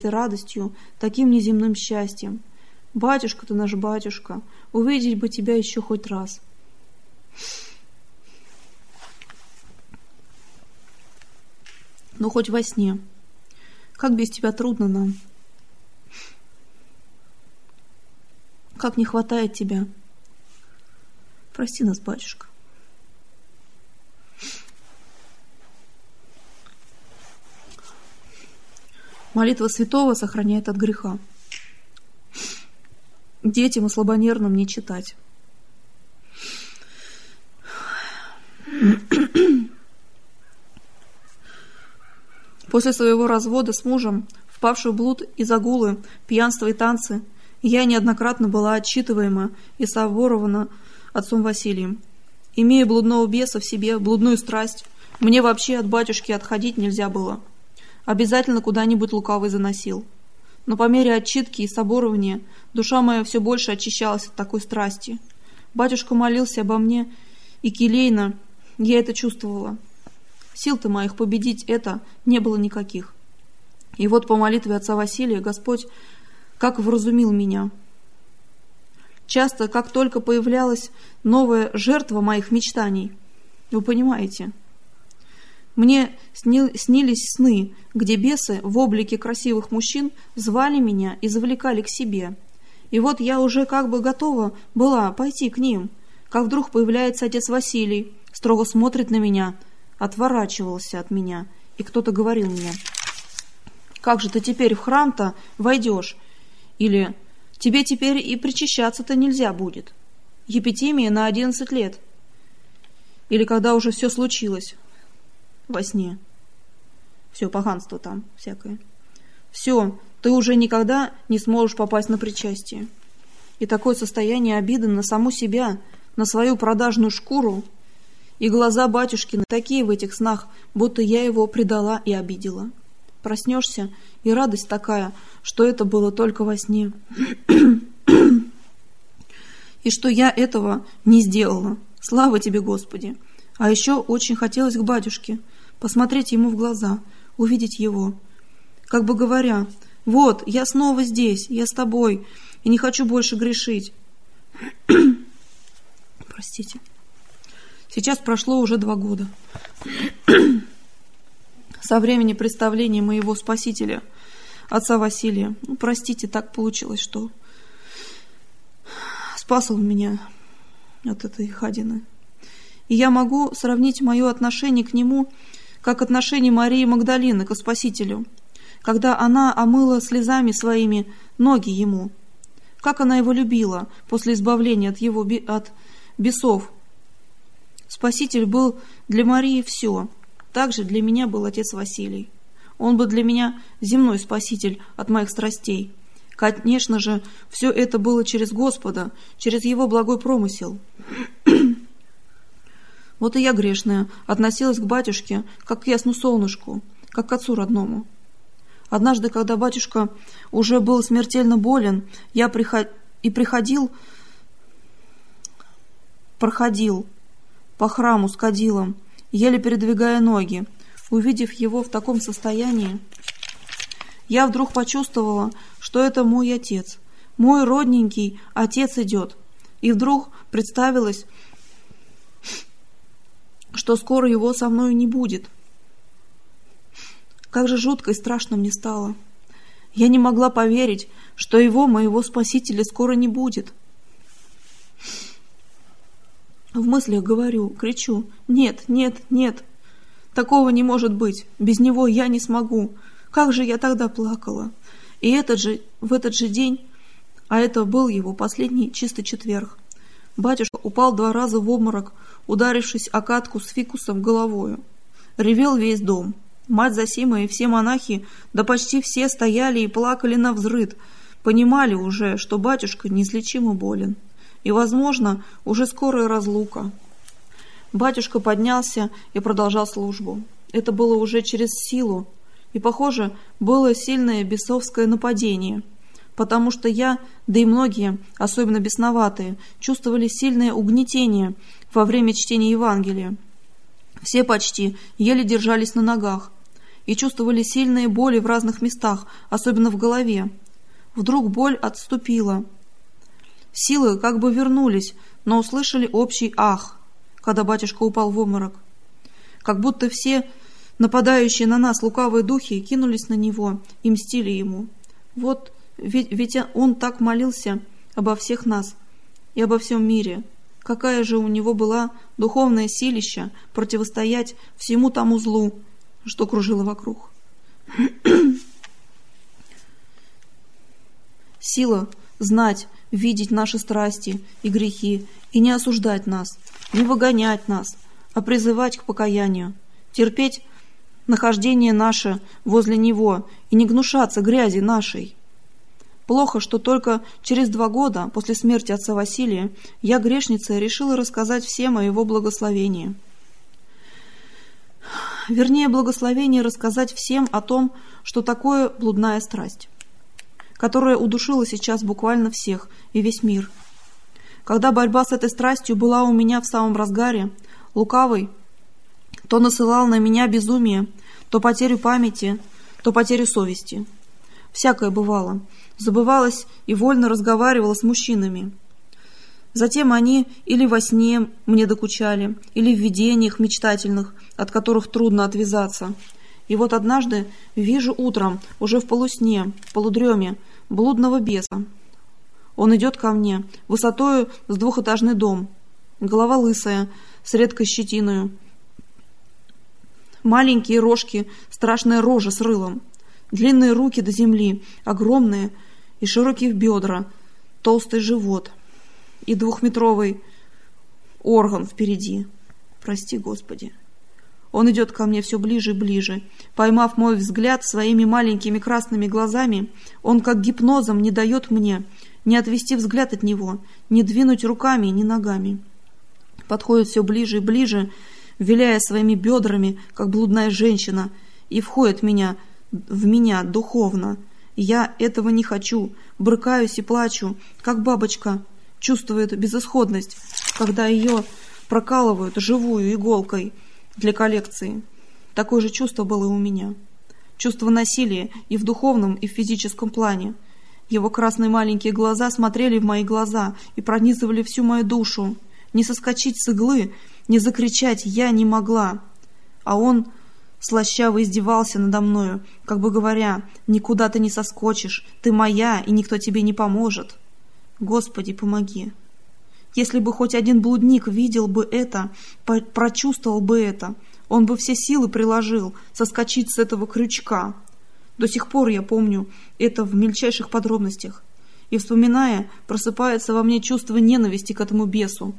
чистой радостью, таким неземным счастьем. Батюшка ты наш батюшка, увидеть бы тебя еще хоть раз. Ну, хоть во сне. Как без тебя трудно нам. Как не хватает тебя. Прости нас, батюшка. Молитва святого сохраняет от греха. Детям и слабонервным не читать. После своего развода с мужем, впавшую в блуд и загулы, пьянство и танцы, я неоднократно была отчитываема и соборована отцом Василием. Имея блудного беса в себе, блудную страсть, мне вообще от батюшки отходить нельзя было. Обязательно куда-нибудь лукавый заносил. Но по мере отчитки и соборования душа моя все больше очищалась от такой страсти. Батюшка молился обо мне, и келейно я это чувствовала. Сил-то моих победить это не было никаких. И вот по молитве отца Василия Господь как вразумил меня. Часто, как только появлялась новая жертва моих мечтаний, вы понимаете, мне снились сны, где бесы в облике красивых мужчин звали меня и завлекали к себе. И вот я уже как бы готова была пойти к ним, как вдруг появляется отец Василий, строго смотрит на меня, отворачивался от меня, и кто-то говорил мне: «Как же ты теперь в храм-то войдешь?» Или «Тебе теперь и причащаться-то нельзя будет. Епитимия на 11 лет». Или когда уже все случилось во сне. Все, поганство там всякое. Все, ты уже никогда не сможешь попасть на причастие. И такое состояние обиды на саму себя, на свою продажную шкуру, и глаза батюшкины такие в этих снах, будто я его предала и обидела. Проснешься, и радость такая, что это было только во сне. И что я этого не сделала. Слава тебе, Господи! А еще очень хотелось к батюшке, посмотреть ему в глаза, увидеть его. Как бы говоря: вот, я снова здесь, я с тобой, и не хочу больше грешить. Простите. Сейчас прошло уже 2 года. Со времени представления моего Спасителя, отца Василия. Простите, так получилось, что спас он меня от этой гадины. И я могу сравнить мое отношение к нему, как отношение Марии Магдалины к Спасителю, когда она омыла слезами своими ноги ему. Как она его любила после избавления от бесов. Спаситель был для Марии все. Также для меня был отец Василий. Он был для меня земной спаситель от моих страстей. Конечно же, все это было через Господа, через Его благой промысел. Вот и я, грешная, относилась к батюшке, как к ясному солнышку, как к отцу родному. Однажды, когда батюшка уже был смертельно болен, я проходил по храму с кадилом, еле передвигая ноги. Увидев его в таком состоянии, я вдруг почувствовала, что это мой отец, мой родненький отец идет. И вдруг представилось, что скоро его со мной не будет. Как же жутко и страшно мне стало. Я не могла поверить, что его, моего Спасителя, скоро не будет. В мыслях говорю, кричу: нет, нет, нет, такого не может быть, без него я не смогу. Как же я тогда плакала. И в этот же день, а это был его последний чистый четверг, батюшка упал 2 раза в обморок, ударившись о катку с фикусом головою. Ревел весь дом. Мать Зосима и все монахи, да почти все стояли и плакали навзрыд, понимали уже, что батюшка неизлечимо болен. И, возможно, уже скорая разлука. Батюшка поднялся и продолжал службу. Это было уже через силу, и, похоже, было сильное бесовское нападение, потому что я, да и многие, особенно бесноватые, чувствовали сильное угнетение во время чтения Евангелия. Все почти еле держались на ногах, и чувствовали сильные боли в разных местах, особенно в голове. Вдруг боль отступила. Силы как бы вернулись, но услышали общий ах, когда батюшка упал в обморок. Как будто все нападающие на нас лукавые духи кинулись на него и мстили ему. Вот ведь он так молился обо всех нас и обо всем мире. Какая же у него была духовная силища противостоять всему тому злу, что кружило вокруг. Сила знать, видеть наши страсти и грехи, и не осуждать нас, не выгонять нас, а призывать к покаянию, терпеть нахождение наше возле Него и не гнушаться грязи нашей. Плохо, что только через 2 года после смерти отца Василия я, грешница, решила рассказать всем о его благословении. Вернее, благословение рассказать всем о том, что такое блудная страсть, которая удушила сейчас буквально всех и весь мир. Когда борьба с этой страстью была у меня в самом разгаре, лукавый то насылал на меня безумие, то потерю памяти, то потерю совести. Всякое бывало. Забывалась и вольно разговаривала с мужчинами. Затем они или во сне мне докучали, или в видениях мечтательных, от которых трудно отвязаться. И вот однажды вижу утром, уже в полусне, в полудреме, блудного беса. Он идет ко мне, высотою с 2-этажный дом, голова лысая, с редкой щетиною, маленькие рожки, страшная рожа с рылом, длинные руки до земли, огромные и широкие бедра, толстый живот и 2-метровый орган впереди. Прости, Господи. Он идет ко мне все ближе и ближе. Поймав мой взгляд своими маленькими красными глазами, он как гипнозом не дает мне не отвести взгляд от него, не двинуть руками, ни ногами. Подходит все ближе и ближе, виляя своими бедрами, как блудная женщина, и входит в меня духовно. Я этого не хочу, брыкаюсь и плачу, как бабочка чувствует безысходность, когда ее прокалывают живую иголкой для коллекции. Такое же чувство было и у меня. Чувство насилия и в духовном, и в физическом плане. Его красные маленькие глаза смотрели в мои глаза и пронизывали всю мою душу. Не соскочить с иглы, не закричать я не могла. А он слащаво издевался надо мною, как бы говоря: «Никуда ты не соскочишь, ты моя, и никто тебе не поможет». Господи, помоги. Если бы хоть один блудник видел бы это, прочувствовал бы это, он бы все силы приложил соскочить с этого крючка. До сих пор я помню это в мельчайших подробностях. И, вспоминая, просыпается во мне чувство ненависти к этому бесу,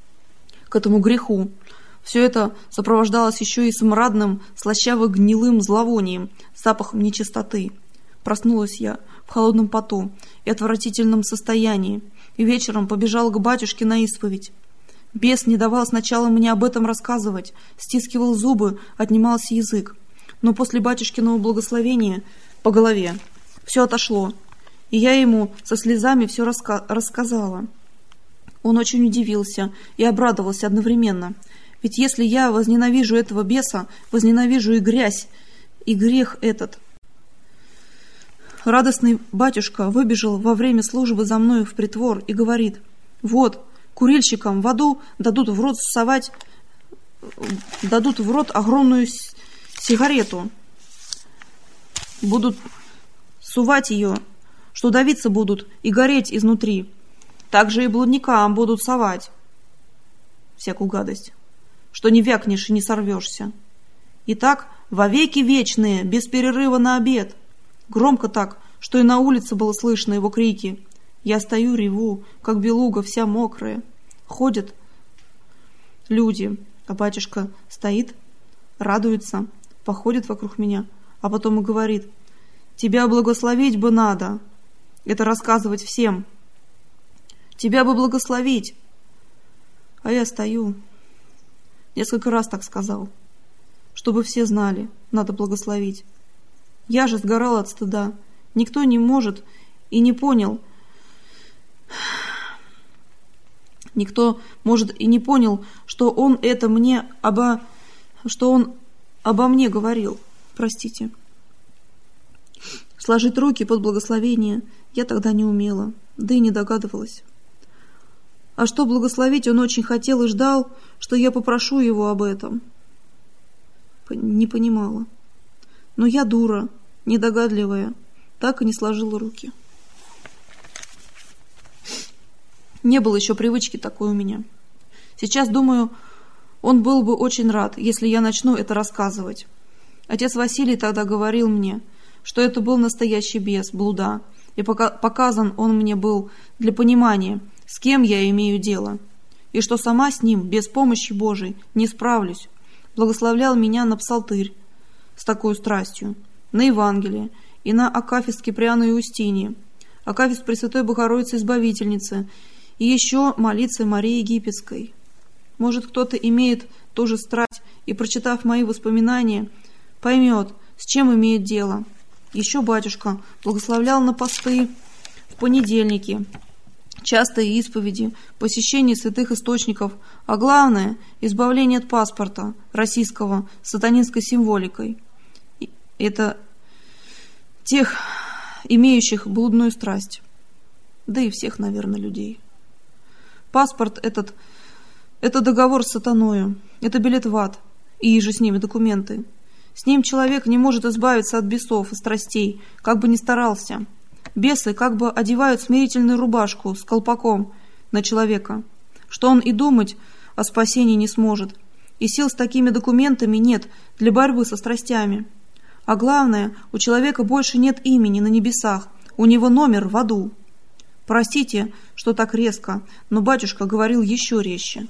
к этому греху. Все это сопровождалось еще и смрадным, слащаво-гнилым зловонием, запахом нечистоты. Проснулась я в холодном поту и отвратительном состоянии, и вечером побежала к батюшке на исповедь. Бес не давал сначала мне об этом рассказывать, стискивал зубы, отнимался язык. Но после батюшкиного благословения по голове все отошло, и я ему со слезами все рассказала. Он очень удивился и обрадовался одновременно. Ведь если я возненавижу этого беса, возненавижу и грязь, и грех этот. Радостный батюшка выбежал во время службы за мною в притвор и говорит: «Вот, курильщикам в аду дадут в рот огромную сигарету. Будут сувать ее, что давиться будут и гореть изнутри. Так же и блудникам будут совать всякую гадость, что не вякнешь и не сорвешься. И так вовеки вечные, без перерыва на обед». Громко так, что и на улице было слышно его крики. Я стою, реву, как белуга, вся мокрая. Ходят люди, а батюшка стоит, радуется, походит вокруг меня, а потом и говорит: «Тебя благословить бы надо». Это рассказывать всем. «Тебя бы благословить». А я стою. Несколько раз так сказал. Чтобы все знали, надо благословить. Я же сгорал от стыда. Никто не может и не понял. Никто, может, и не понял, что он это мне что он обо мне говорил. Простите. Сложить руки под благословение я тогда не умела, да и не догадывалась. А что благословить он очень хотел и ждал, что я попрошу его об этом. Не понимала. Но я дура, недогадливая, так и не сложила руки. Не было еще привычки такой у меня. Сейчас, думаю, он был бы очень рад, если я начну это рассказывать. Отец Василий тогда говорил мне, что это был настоящий бес, блуда, и показан он мне был для понимания, с кем я имею дело, и что сама с ним, без помощи Божией, не справлюсь. Благословлял меня на псалтырь с такой страстью, на Евангелие и на Акафист Киприану и Устинии, Акафист Пресвятой Богородицы Избавительницы и еще молиться Марии Египетской. Может, кто-то имеет ту же страсть и, прочитав мои воспоминания, поймет, с чем имеет дело. Еще батюшка благословлял на посты в понедельники, частые исповеди, посещение святых источников, а главное – избавление от паспорта российского с сатанинской символикой. Это тех, имеющих блудную страсть, да и всех, наверное, людей. Паспорт этот – это договор с сатаною, это билет в ад, и же с ними документы. С ним человек не может избавиться от бесов и страстей, как бы ни старался. Бесы как бы одевают смирительную рубашку с колпаком на человека, что он и думать о спасении не сможет, и сил с такими документами нет для борьбы со страстями. А главное, у человека больше нет имени на небесах, у него номер в аду. Простите, что так резко, но батюшка говорил еще резче.